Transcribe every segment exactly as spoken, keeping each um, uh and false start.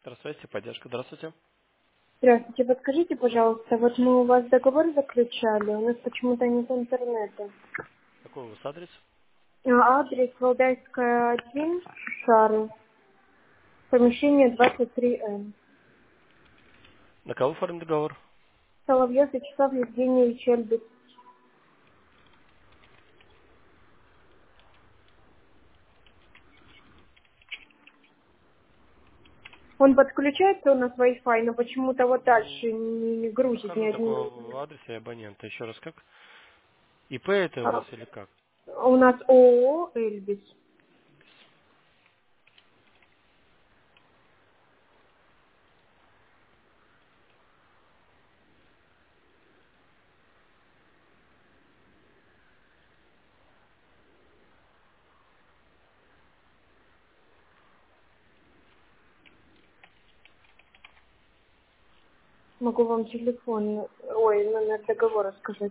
Здравствуйте, поддержка, здравствуйте. Здравствуйте, подскажите, пожалуйста, вот мы у вас договор заключали, у нас почему-то нет интернета. Какой у вас адрес? А, Адрес Валдайская, один, Шары, помещение двадцать три Н. На кого оформлен договор? Соловьев Вячеслав Евгеньевич Эльбис. Он подключается у нас Wi-Fi, но почему-то вот М, дальше не, не грузит ни Нахожу один. такого адреса абонента. Еще раз, как? ИП это у А, вас или как? у нас ООО Эльбис. Могу вам телефон, ой, номер договора сказать.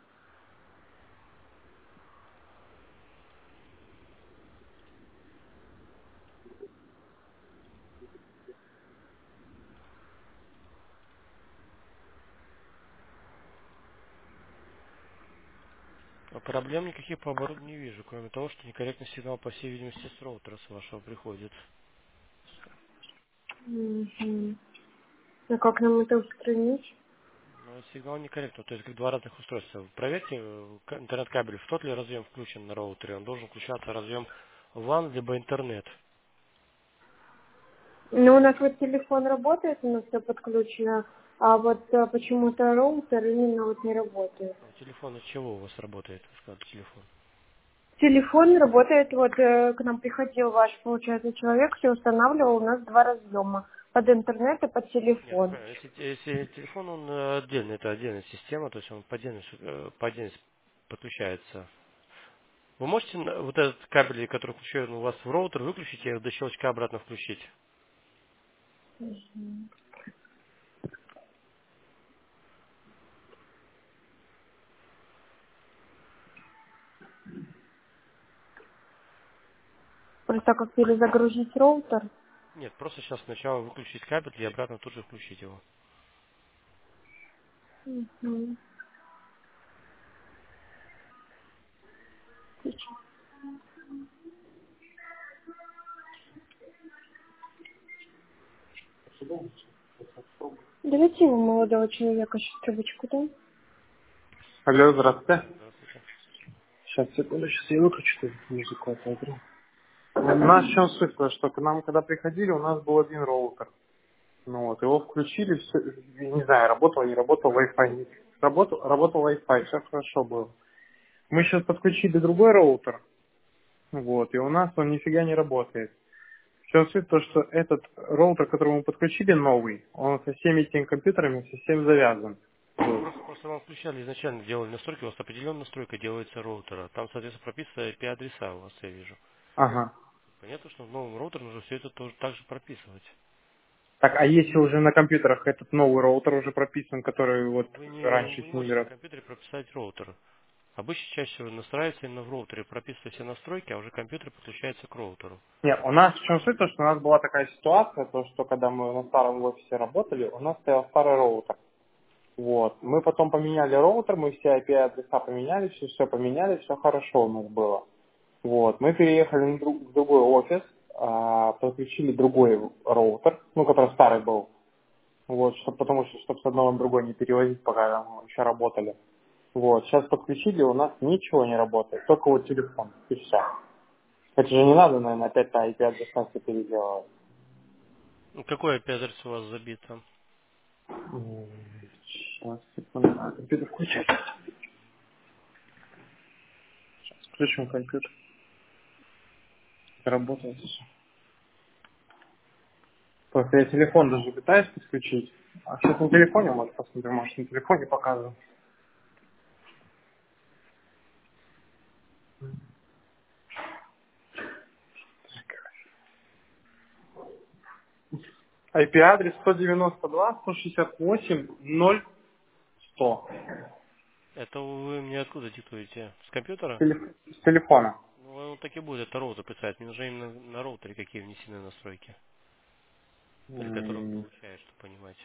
А проблем никаких по оборудованию не вижу, кроме того, что некорректный сигнал, по всей видимости, с роутера с вашего приходит. Мгм. А как нам это устранить? Но сигнал некорректный, то есть как два разных устройства. Проверьте э, к- интернет-кабель, в тот ли разъем включен на роутере. Он должен включаться разъем ван либо интернет. Ну, у нас вот телефон работает, у нас все подключено, а вот а, почему-то роутер именно вот не работает. А телефон из чего у вас работает? Вы сказали, телефон. Телефон работает, вот э, к нам приходил ваш, получается, человек, все устанавливал, у нас два разъема, под интернет и под Нет, я телефон. понял. Если, если телефон, он э, отдельный, это отдельная система, то есть он по отдельности, э, по отдельности подключается. Вы можете на- вот этот кабель, который включен у вас в роутер, выключить и до щелчка обратно включить? Просто как перезагрузить роутер. Нет, просто сейчас сначала выключить кабель и обратно тут же включить его. Мгм. Давайте у молодого человека сейчас трубочку, да? Алло, здравствуйте. Здравствуйте. Сейчас, секунду, сейчас я выключу ты музыку отойду. У нас в чем суть, то, что к нам, когда приходили, у нас был один роутер. Ну вот, его включили, все, не знаю, работал, не работал, Wi-Fi. не- Работал, работал Wi-Fi, все хорошо было. Мы сейчас подключили другой роутер, вот, и у нас он нифига не работает. Все суть то, что этот роутер, который мы подключили, новый, он со всеми этими компьютерами совсем завязан. Ну, Вот. просто, просто вам включали изначально, делали настройки, у вас определенная настройка делается роутера. Там, соответственно, прописаны ай пи-адреса у вас, я вижу. Ага. Понятно, что в новом роутере нужно все это тоже так же прописывать. Так, а если уже на компьютерах этот новый роутер уже прописан, который вот Вы не, раньше вы не с ними... можете на раб- компьютере прописать роутер. Обычно чаще всего настраивается именно в роутере, прописываются все настройки, а уже компьютер подключается к роутеру. Нет, у нас в чем суть, то, что у нас была такая ситуация, то, что когда мы на старом офисе работали, у нас стоял старый роутер. Вот. Мы потом поменяли роутер, мы все ай пи-адреса поменяли, все, все поменяли, все хорошо у нас было. Вот. Мы переехали на друг- в другой офис, а, подключили другой роутер, ну, который старый был. Вот, чтоб, потому что, чтобы с одного на другой не перевозить, пока мы еще работали. Вот, сейчас подключили, у нас ничего не работает, только вот телефон, и все. Это же не надо, наверное, опять на ай пи-адреса все переделывать. Ну, какой ай пи-адрес у вас забит там? Сейчас, секунду, а, компьютер включать. Сейчас включим компьютер. Работает все. Просто я телефон даже пытаюсь подключить. А сейчас на телефоне, может, посмотрим, может, на телефоне показываю. ай пи-адрес сто девяносто два сто шестьдесят восемь ноль сто. Это вы мне откуда диктуете? С компьютера? С телефона. Ну, он так и будет, это роутер писать. Мне нужно именно на роутере какие внесены настройки. Или которого М, получаешь, чтобы понимать.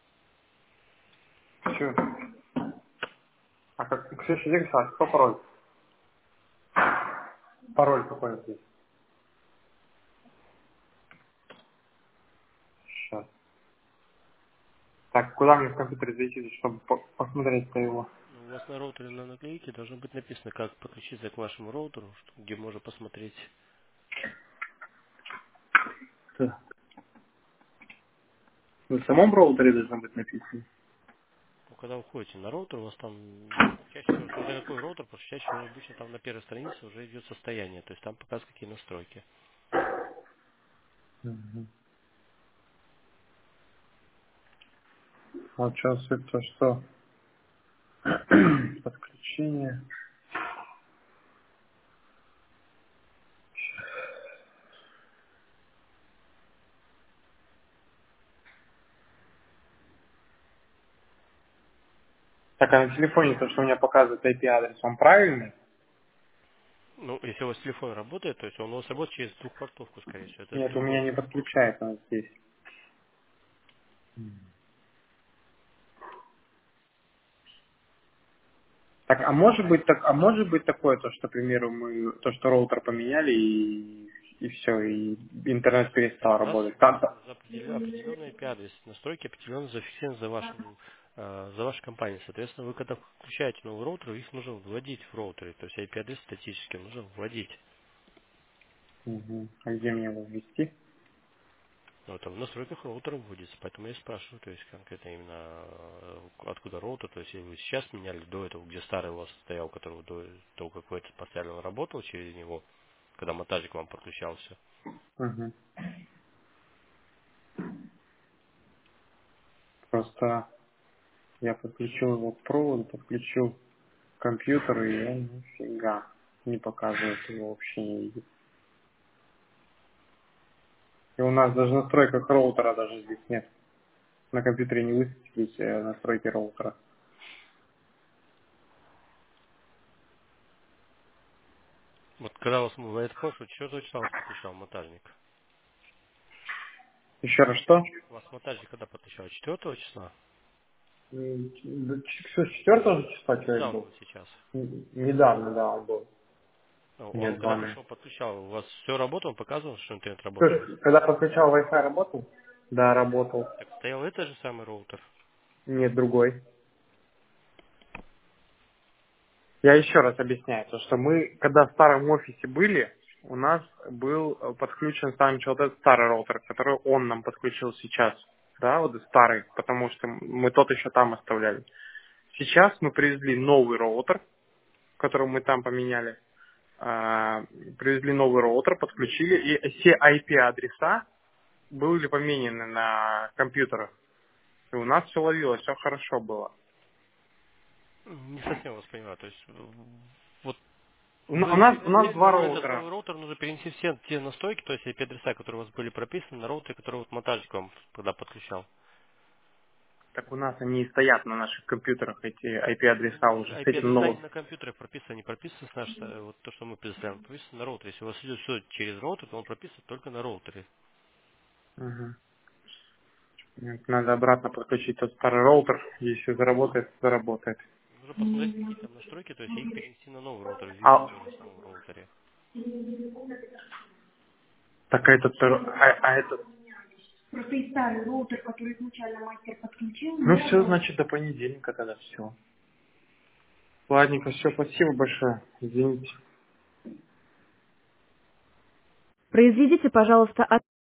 Всё. А как, Ксюша, где Ксюша? Кто пароль? Пароль какой здесь? Сейчас. Так, куда мне в компьютере зайти, чтобы по- посмотреть-то его? Ну, у вас на роутере на наклейке должно быть написано, как подключиться к вашему роутеру, что- где можно посмотреть. Так. В самом роутере должно быть написано. Ну, когда вы ходите на роутер, у вас там чаще всего, смотря какой роутер, потому что чаще всего обычно там на первой странице уже идет состояние, то есть там показывают какие настройки. Мгм. Вот сейчас это что? Подключение. Так, а на телефоне то, что у меня показывает ай пи-адрес, он правильный? Ну, если у вас телефон работает, то есть он у вас работает через двухпортовку, скорее всего, это Нет, у меня другой. не подключается он здесь. Так, а может быть так, а может быть такое, то, что, к примеру, мы то, что роутер поменяли и, и все, и интернет Так перестал у нас, работать. у нас Там-то. за определен- определенный ай пи-адрес, настройки определенно зафиксированы за вашим, э, за вашей компанией. Соответственно, вы когда включаете новый роутер, их нужно вводить в роутере, то есть ай пи-адрес статически нужно вводить. Мгм. А где мне его ввести? Ну, это в настройках роутера вводится, поэтому я и спрашиваю, то есть конкретно именно э, откуда роутер, то есть если вы сейчас меняли до этого, где старый у вас стоял, который вы до того, как вы это поставили, он работал через него, когда монтажик к вам подключался. Мгм. Просто я подключил его к проводу, подключил к компьютеру, и он нифига не показывает его, вообще не видит. И у нас даже в настройках роутера даже здесь нет. На компьютере не высветились э, настройки роутера. Вот когда у вас, вы это прошлое, что числа вас подключал монтажник? Еще раз что? У вас монтажник когда подключал? четвёртого числа? М, да, ч- С четвертого же числа человек Недавно был. вот сейчас. Н- Недавно, да, он был. Ну, Он Нет, когда два наверное. пришел, подключал, у вас все работало, он показывал, что интернет работает? Слушай, когда подключал Wi-Fi, работал? Да, работал. Так стоял этот же самый роутер. Нет, другой. Я еще раз объясняю, то, что мы, когда в старом офисе были, у нас был э, подключен сам вот этот старый роутер, который он нам подключил сейчас. Да, вот старый, потому что мы тот еще там оставляли. Сейчас мы привезли новый роутер, который мы там поменяли. А, привезли новый роутер, подключили, и все ай пи-адреса были поменены на компьютерах. И у нас все ловилось, все хорошо было. Не совсем вас понимаю, то есть э, вот У, на- у вы нас, у нас перенесли два на этот роутера. новый роутер, нужно перенести все те настройки, то есть ай пи-адреса, которые у вас были прописаны на роутере, который вот монтажник вам когда подключал. Так у нас они и стоят на наших компьютерах, эти ай пи-адреса Ну, уже с этим ай пи-адреса новым. не на компьютере прописаны, не прописаны с наш, э, вот то, что мы предоставляем, прописано на роутере. Если у вас идет все через роутер, то он прописан только на роутере. Мгм. Нет, надо обратно подключить тот старый роутер. Если заработает, заработает. Нужно посмотреть, какие там настройки, то есть их перенести на новый роутер, А, ввести уже в самом роутере. так этот, р- а, а этот. Просто и старый роутер, который изначально мастер подключил, Ну не все, работает. значит, до понедельника тогда все. Ладненько, все, спасибо большое. Извините. Произведите, пожалуйста,